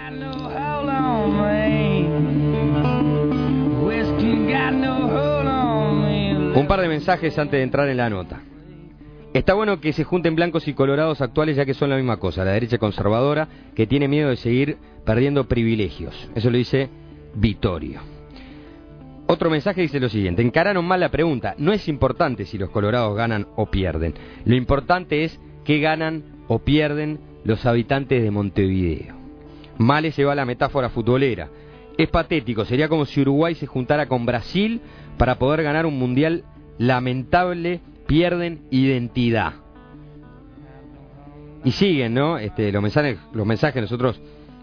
Un par de mensajes antes de entrar en la nota. Está bueno que se junten blancos y colorados actuales, ya que son la misma cosa, la derecha conservadora que tiene miedo de seguir perdiendo privilegios. Eso lo dice Vittorio. Otro mensaje dice lo siguiente: encararon mal la pregunta. No es importante si los colorados ganan o pierden. Lo importante es qué ganan o pierden los habitantes de Montevideo. Male se va a la metáfora futbolera. Es patético, sería como si Uruguay se juntara con Brasil para poder ganar un mundial lamentable. Pierden identidad. Y siguen, ¿no? Los mensajes nosotros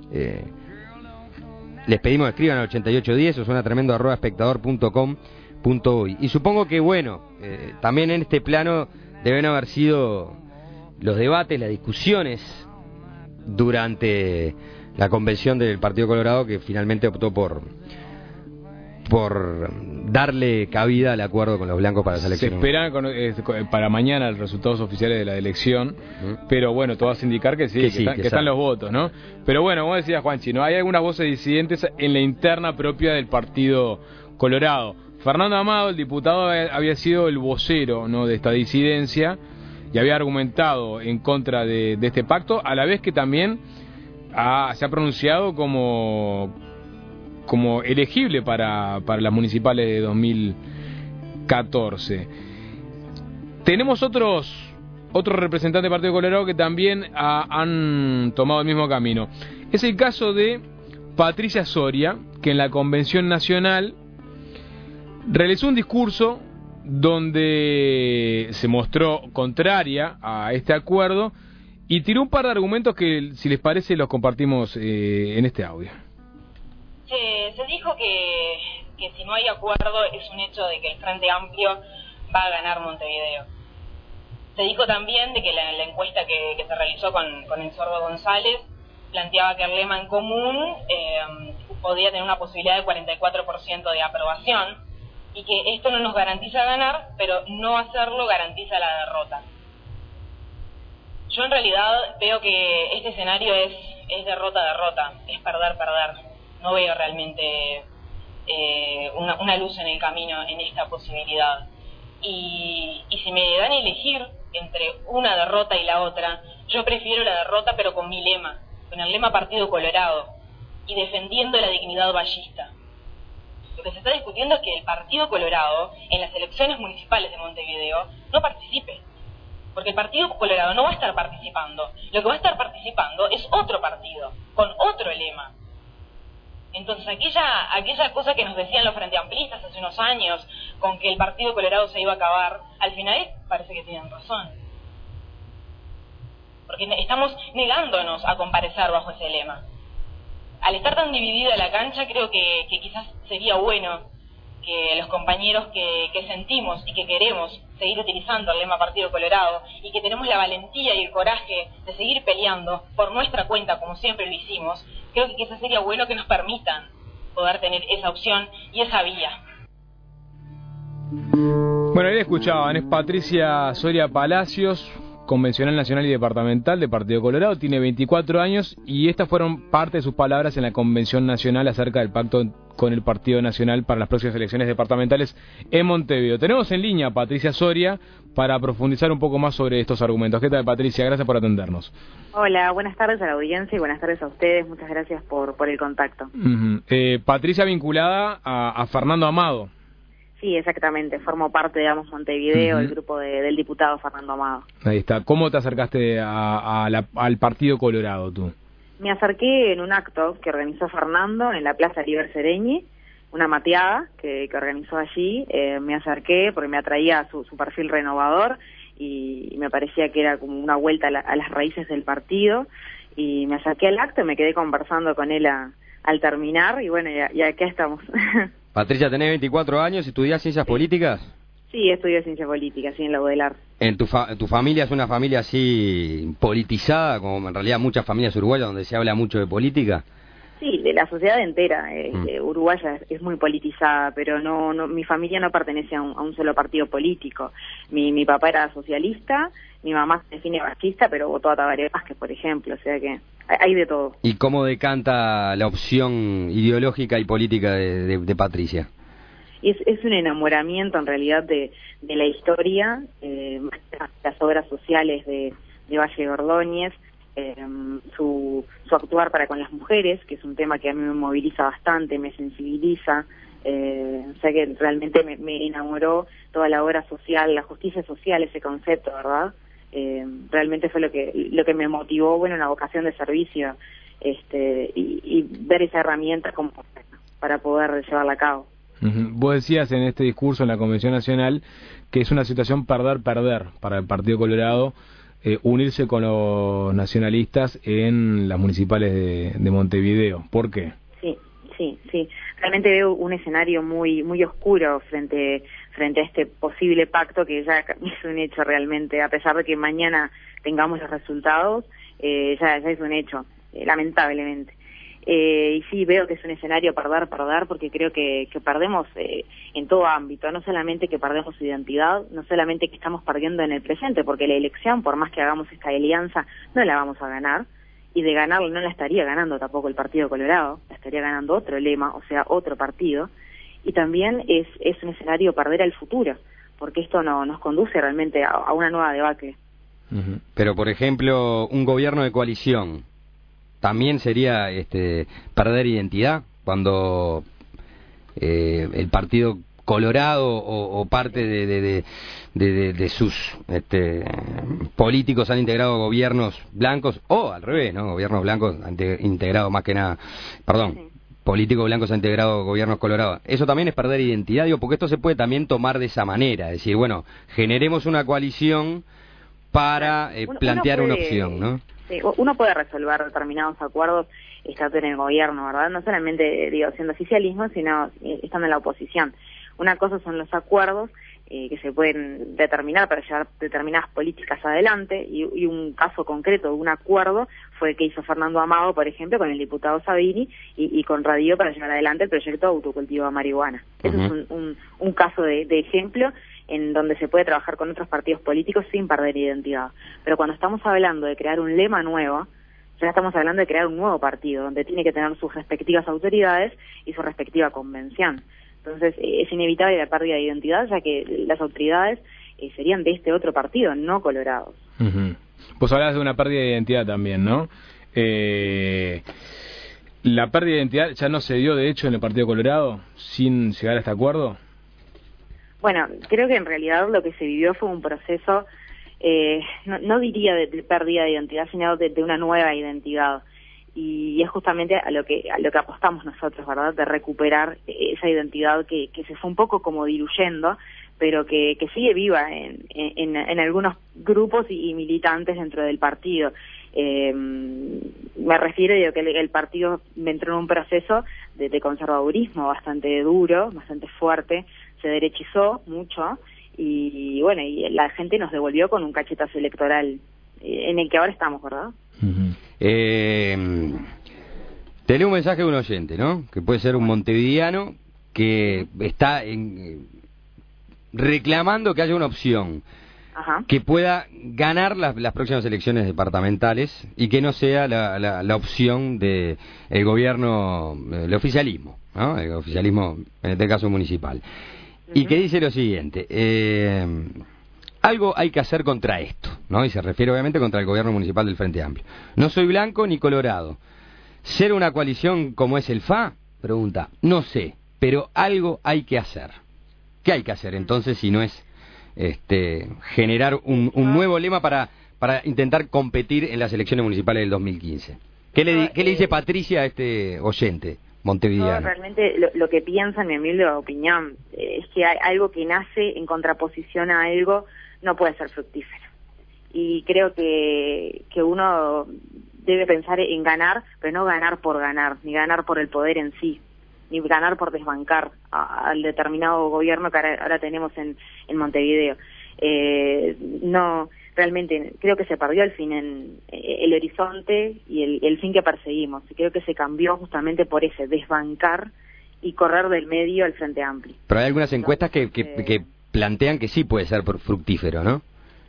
les pedimos que escriban al 8810, eso suena tremendo, @espectador.com.uy. Y supongo que, bueno, también en este plano deben haber sido los debates, las discusiones durante la convención del Partido Colorado, que finalmente optó por darle cabida al acuerdo con los blancos para las elecciones. Se esperan para mañana los resultados oficiales de la elección, pero bueno, todo hace indicar que sí, que están los votos, ¿no? Pero bueno, como decía Juanchi, ¿no? Hay algunas voces disidentes en la interna propia del Partido Colorado. Fernando Amado, el diputado, había sido el vocero, ¿no?, de esta disidencia y había argumentado en contra de este pacto, a la vez que también se ha pronunciado como elegible para las municipales de 2014. Tenemos otros representantes del Partido Colorado que también han tomado el mismo camino. Es el caso de Patricia Soria, que en la Convención Nacional realizó un discurso donde se mostró contraria a este acuerdo y tiró un par de argumentos que, si les parece, los compartimos en este audio. Se dijo que si no hay acuerdo es un hecho de que el Frente Amplio va a ganar Montevideo. Se dijo también de que la encuesta que se realizó con el Sordo González planteaba que el lema en común podía tener una posibilidad de 44% de aprobación y que esto no nos garantiza ganar, pero no hacerlo garantiza la derrota. Yo en realidad veo que este escenario es derrota-derrota, es perder-perder. No veo realmente una luz en el camino en esta posibilidad. Y si me dan a elegir entre una derrota y la otra, yo prefiero la derrota, pero con mi lema, con el lema Partido Colorado, y defendiendo la dignidad vallista. Lo que se está discutiendo es que el Partido Colorado, en las elecciones municipales de Montevideo, no participe. Porque el Partido Colorado no va a estar participando. Lo que va a estar participando es otro partido, con otro lema. Entonces aquella cosa que nos decían los frente amplistas hace unos años, con que el Partido Colorado se iba a acabar, al final parece que tienen razón. Porque estamos negándonos a comparecer bajo ese lema. Al estar tan dividida la cancha, creo que quizás sería bueno que los compañeros que sentimos y que queremos seguir utilizando el lema Partido Colorado y que tenemos la valentía y el coraje de seguir peleando por nuestra cuenta como siempre lo hicimos, creo que quizás sería bueno que nos permitan poder tener esa opción y esa vía. Bueno, ahí escuchaban, es Patricia Soria Palacios, convencional nacional y departamental de Partido Colorado, tiene 24 años y estas fueron parte de sus palabras en la Convención Nacional acerca del pacto con el Partido Nacional para las próximas elecciones departamentales en Montevideo. Tenemos en línea a Patricia Soria para profundizar un poco más sobre estos argumentos. ¿Qué tal, Patricia? Gracias por atendernos. Hola, buenas tardes a la audiencia y buenas tardes a ustedes. Muchas gracias por el contacto. Patricia vinculada a Fernando Amado. Sí, exactamente. Formo parte, digamos, Montevideo, el grupo del diputado Fernando Amado. Ahí está. ¿Cómo te acercaste al Partido Colorado tú? Me acerqué en un acto que organizó Fernando en la Plaza Liber Sereñi, una mateada que organizó allí. Me acerqué porque me atraía su perfil renovador y me parecía que era como una vuelta a las raíces del partido. Y me acerqué al acto y me quedé conversando con él al terminar y bueno, y acá estamos. Patricia, tenés 24 años, ¿estudiás ciencias políticas? Sí, estudio ciencias políticas, sí, en la UDELAR. ¿En tu familia es una familia así politizada, como en realidad muchas familias uruguayas donde se habla mucho de política? Sí, de la sociedad entera uruguaya es muy politizada, pero no mi familia no pertenece a un solo partido político. Mi papá era socialista, mi mamá se define fascista, pero votó a Tabaré Vázquez, por ejemplo, o sea que hay de todo. ¿Y cómo decanta la opción ideológica y política de Patricia? Es un enamoramiento en realidad de la historia, las obras sociales de Valle de Ordóñez, su actuar para con las mujeres, que es un tema que a mí me moviliza bastante, me sensibiliza, o sea que realmente me enamoró toda la obra social, la justicia social, ese concepto, ¿verdad? Realmente fue lo que me motivó, bueno, una vocación de servicio, y ver esa herramienta como para poder llevarla a cabo. Vos decías en este discurso en la Convención Nacional que es una situación perder para el Partido Colorado unirse con los nacionalistas en las municipales de Montevideo. ¿Por qué? Sí. Realmente veo un escenario muy oscuro frente a este posible pacto que ya es un hecho realmente, a pesar de que mañana tengamos los resultados, ya es un hecho, lamentablemente. Y sí, veo que es un escenario perder, porque creo que perdemos en todo ámbito, no solamente que perdemos su identidad, no solamente que estamos perdiendo en el presente, porque la elección, por más que hagamos esta alianza, no la vamos a ganar, y de ganarla no la estaría ganando tampoco el Partido Colorado, la estaría ganando otro lema, o sea, otro partido, y también es un escenario perder al futuro, porque esto nos conduce realmente a una nueva debacle. Pero, por ejemplo, un gobierno de coalición también sería perder identidad cuando el Partido Colorado o parte de sus políticos han integrado gobiernos blancos, o al revés, ¿no? Gobiernos blancos han integrado más que nada, políticos blancos han integrado gobiernos colorados. Eso también es perder identidad, digo, porque esto se puede también tomar de esa manera, es decir, bueno, generemos una coalición para plantear una opción, ¿no? Sí, uno puede resolver determinados acuerdos estando en el gobierno, ¿verdad? No solamente, siendo oficialismo, sino estando en la oposición. Una cosa son los acuerdos que se pueden determinar para llevar determinadas políticas adelante, y un caso concreto de un acuerdo fue el que hizo Fernando Amado, por ejemplo, con el diputado Sabini y con Radio para llevar adelante el proyecto de autocultivo de marihuana. Eso es un caso de ejemplo en donde se puede trabajar con otros partidos políticos sin perder identidad. Pero cuando estamos hablando de crear un lema nuevo, ya estamos hablando de crear un nuevo partido, donde tiene que tener sus respectivas autoridades y su respectiva convención. Entonces es inevitable la pérdida de identidad, ya que las autoridades serían de este otro partido, no colorados. Vos hablabas de una pérdida de identidad también, ¿no? ¿La pérdida de identidad ya no se dio, de hecho, en el Partido Colorado, sin llegar a este acuerdo? Bueno, creo que en realidad lo que se vivió fue un proceso, no diría de pérdida de identidad, sino de una nueva identidad. Y es justamente a lo que apostamos nosotros, ¿verdad? De recuperar esa identidad que se fue un poco como diluyendo, pero que sigue viva en algunos grupos y militantes dentro del partido. Me refiero, que el partido entró en un proceso de conservadurismo bastante duro, bastante fuerte, se derechizó mucho, y bueno, y la gente nos devolvió con un cachetazo electoral en el que ahora estamos, ¿verdad? Te leo un mensaje de un oyente, ¿no? Que puede ser un montevideano que está reclamando que haya una opción que pueda ganar las próximas elecciones departamentales y que no sea la opción de el gobierno, el oficialismo, ¿no? El oficialismo, en este caso municipal. Y que dice lo siguiente: algo hay que hacer contra esto, ¿no? Y se refiere obviamente contra el gobierno municipal del Frente Amplio. No soy blanco ni colorado. ¿Ser una coalición como es el FA? Pregunta. No sé, pero algo hay que hacer. ¿Qué hay que hacer entonces si no es generar un nuevo lema para intentar competir en las elecciones municipales del 2015? ¿Qué le dice Patricia a este oyente montevideano? No, realmente lo que piensa, en mi humilde opinión, es que hay algo que nace en contraposición a algo no puede ser fructífero. Y creo que uno debe pensar en ganar, pero no ganar por ganar, ni ganar por el poder en sí, ni ganar por desbancar al determinado gobierno que ahora tenemos en Montevideo. No, realmente creo que se perdió al fin el horizonte y el fin que perseguimos. Y creo que se cambió justamente por ese desbancar y correr del medio al Frente Amplio. Pero hay algunas encuestas que plantean que sí puede ser fructífero, ¿no?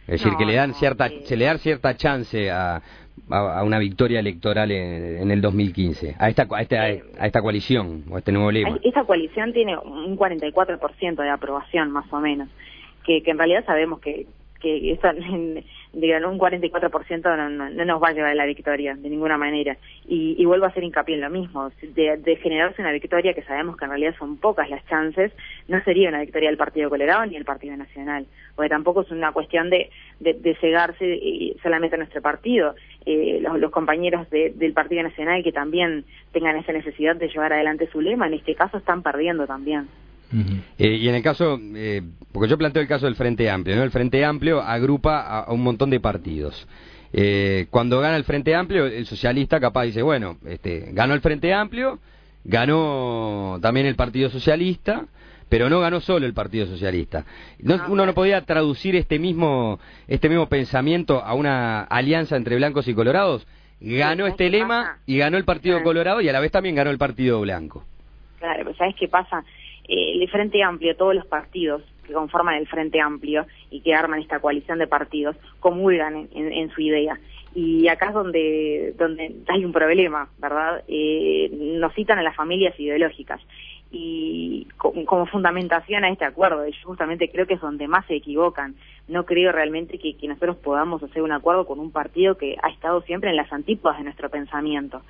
Es decir, que le dan se le da cierta chance a una victoria electoral en el 2015, a esta coalición, o a este nuevo lema. Esta coalición tiene un 44% de aprobación, más o menos, que en realidad sabemos que esa, digamos, un 44% no nos va a llevar a la victoria de ninguna manera, y vuelvo a hacer hincapié en lo mismo, de generarse una victoria, que sabemos que en realidad son pocas las chances, no sería una victoria del Partido Colorado ni del Partido Nacional, porque tampoco es una cuestión de cegarse solamente a nuestro partido. Los compañeros del Partido Nacional que también tengan esa necesidad de llevar adelante su lema, en este caso están perdiendo también. Y en el caso, porque yo planteo el caso del Frente Amplio, ¿no? El Frente Amplio agrupa a un montón de partidos. Cuando gana el Frente Amplio, el socialista capaz dice, bueno, ganó el Frente Amplio, ganó también el Partido Socialista, pero no ganó solo el Partido Socialista. Uno no podía traducir este mismo pensamiento a una alianza entre blancos y colorados. Ganó este lema y ganó el Partido Colorado, y a la vez también ganó el Partido Blanco. Claro, pero ¿sabes qué pasa? El Frente Amplio, todos los partidos que conforman el Frente Amplio y que arman esta coalición de partidos, comulgan en su idea. Y acá es donde hay un problema, ¿verdad? Nos citan a las familias ideológicas. Y como fundamentación a este acuerdo, yo justamente creo que es donde más se equivocan. No creo realmente que nosotros podamos hacer un acuerdo con un partido que ha estado siempre en las antípodas de nuestro pensamiento.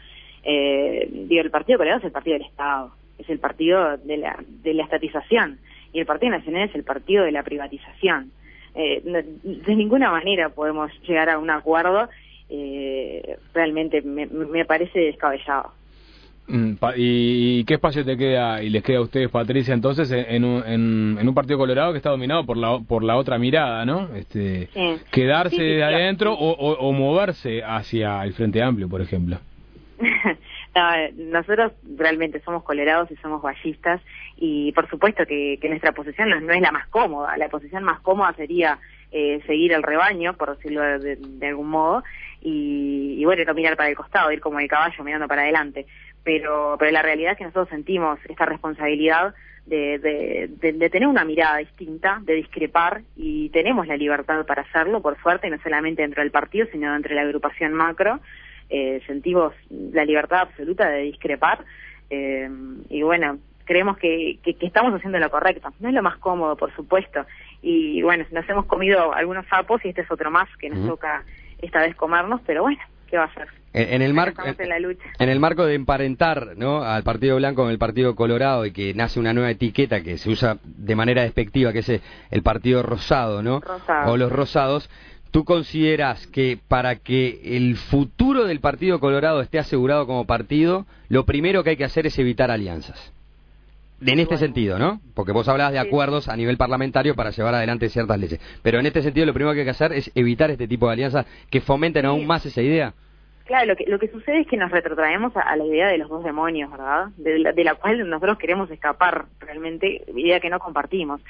El Partido Colorado es el partido del Estado, es el partido de la estatización, y el Partido Nacional es el partido de la privatización. De ninguna manera podemos llegar a un acuerdo, realmente me parece descabellado. ¿Y qué espacio te queda y les queda a ustedes, Patricia, entonces en un Partido Colorado que está dominado por la otra mirada, ¿no? Sí. Quedarse de adentro o moverse hacia el Frente Amplio, por ejemplo. Nosotros realmente somos colorados y somos vallistas, y por supuesto que nuestra posición no es la más cómoda. La posición más cómoda sería seguir el rebaño, por decirlo de algún modo, y bueno, no mirar para el costado, ir como el caballo mirando para adelante. Pero la realidad es que nosotros sentimos esta responsabilidad de tener una mirada distinta, de discrepar, y tenemos la libertad para hacerlo, por suerte, no solamente dentro del partido, sino dentro de la agrupación macro. Sentimos la libertad absoluta de discrepar, y bueno, creemos que estamos haciendo lo correcto. No es lo más cómodo, por supuesto, y bueno, nos hemos comido algunos sapos y este es otro más que nos toca esta vez comernos, pero bueno, ¿qué va a hacer? En el marco de emparentar, ¿no?, al Partido Blanco con el Partido Colorado, y que nace una nueva etiqueta que se usa de manera despectiva, que es el Partido Rosado, ¿no? O los rosados. ¿Tú consideras que para que el futuro del Partido Colorado esté asegurado como partido, lo primero que hay que hacer es evitar alianzas? En este sentido, ¿no? Porque vos hablabas de acuerdos a nivel parlamentario para llevar adelante ciertas leyes. Pero en este sentido lo primero que hay que hacer es evitar este tipo de alianzas que fomenten aún más esa idea. Claro, lo que sucede es que nos retrotraemos a la idea de los dos demonios, ¿verdad? De la cual nosotros queremos escapar, realmente, idea que no compartimos.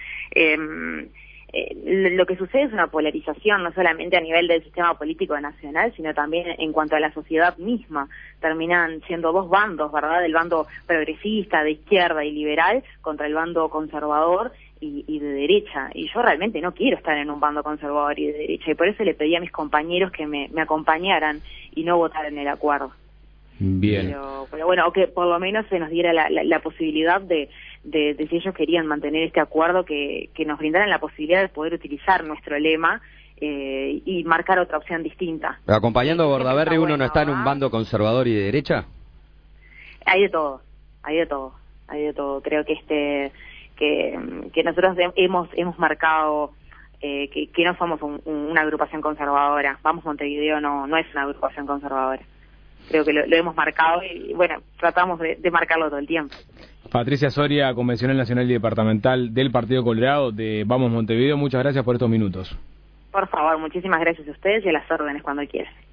Lo que sucede es una polarización, no solamente a nivel del sistema político nacional, sino también en cuanto a la sociedad misma. Terminan siendo dos bandos, ¿verdad? El bando progresista, de izquierda y liberal, contra el bando conservador y de derecha. Y yo realmente no quiero estar en un bando conservador y de derecha, y por eso le pedí a mis compañeros que me acompañaran y no votaran el acuerdo. Bien. Pero bueno, o que por lo menos se nos diera la posibilidad de si ellos querían mantener este acuerdo, que nos brindaran la posibilidad de poder utilizar nuestro lema y marcar otra opción distinta. Pero acompañando a Bordaberry, ¿uno no está en un bando conservador y de derecha? Hay de todo. Creo que nosotros hemos marcado que no somos una agrupación conservadora. Vamos, Montevideo no es una agrupación conservadora. Creo que lo hemos marcado y bueno, tratamos de marcarlo todo el tiempo. Patricia Soria, Convencional Nacional y Departamental del Partido Colorado de Vamos Montevideo, muchas gracias por estos minutos. Por favor, muchísimas gracias a ustedes y a las órdenes cuando quieran.